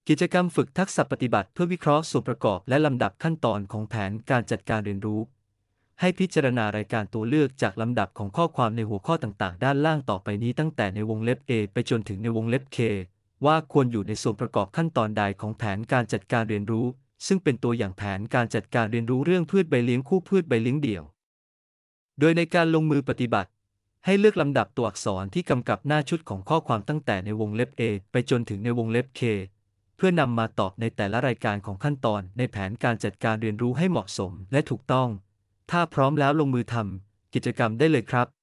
กิจกรรมฝึกทักษะปฏิบัติเพื่อวิเคราะห์ส่วนประกอบและลำดับขั้นตอนของแผนการจัดการเรียนรู้ให้พิจารณารายการตัวเลือกจากลำดับของข้อความในหัวข้อต่างๆด้านล่างต่อไปนี้ตั้งแต่ในวงเล็บ A ไปจนถึงในวงเล็บ K ว่าควรอยู่ในส่วนประกอบขั้นตอนใดของแผนการจัดการเรียนรู้ซึ่งเป็นตัวอย่างแผนการจัดการเรียนรู้เรื่องพืชใบเลี้ยงคู่พืชใบเลี้ยงเดี่ยวโดยในการลงมือปฏิบัติให้เลือกลำดับตัวอักษรที่กำกับหน้าชุดของข้อความตั้งแต่ในวงเล็บ A ไปจนถึงในวงเล็บ K เพื่อนำมาตอบในแต่ละรายการของขั้นตอนในแผนการจัดการเรียนรู้ให้เหมาะสมและถูกต้องถ้าพร้อมแล้วลงมือทำกิจกรรมได้เลยครับ